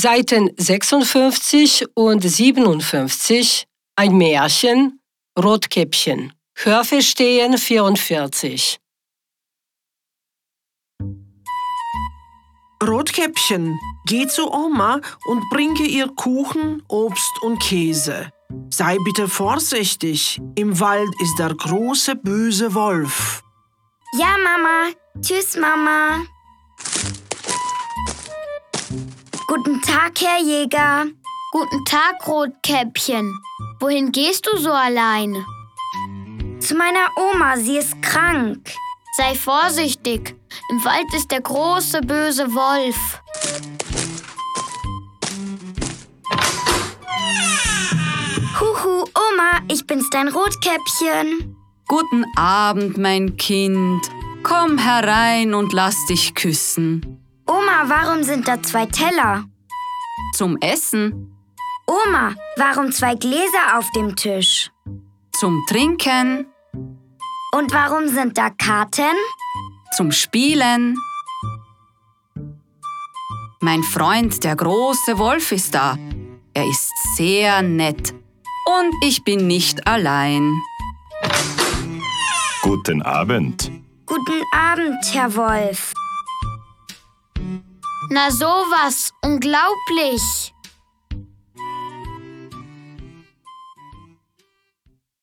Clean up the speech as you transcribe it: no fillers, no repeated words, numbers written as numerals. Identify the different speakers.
Speaker 1: Seiten 56 und 57 ein Märchen, Rotkäppchen. Hörverstehen 44.
Speaker 2: Rotkäppchen, geh zu Oma und bringe ihr Kuchen, Obst und Käse. Sei bitte vorsichtig, im Wald ist der große böse Wolf.
Speaker 3: Ja, Mama. Tschüss, Mama. Guten Tag, Herr Jäger.
Speaker 4: Guten Tag, Rotkäppchen. Wohin gehst du so allein?
Speaker 3: Zu meiner Oma, sie ist krank.
Speaker 4: Sei vorsichtig. Im Wald ist der große böse Wolf.
Speaker 3: Huhu, Oma, ich bin's, dein Rotkäppchen.
Speaker 5: Guten Abend, mein Kind. Komm herein und lass dich küssen.
Speaker 3: Oma, warum sind da 2 Teller?
Speaker 5: Zum Essen,
Speaker 3: Oma, warum 2 Gläser auf dem Tisch?
Speaker 5: zum Trinken,
Speaker 3: Und warum sind da Karten?
Speaker 5: zum Spielen. Mein Freund, der große Wolf, ist da. Er ist sehr nett. Und ich bin nicht allein.
Speaker 6: Guten Abend.
Speaker 3: Guten Abend, Herr Wolf.
Speaker 4: Na sowas, unglaublich.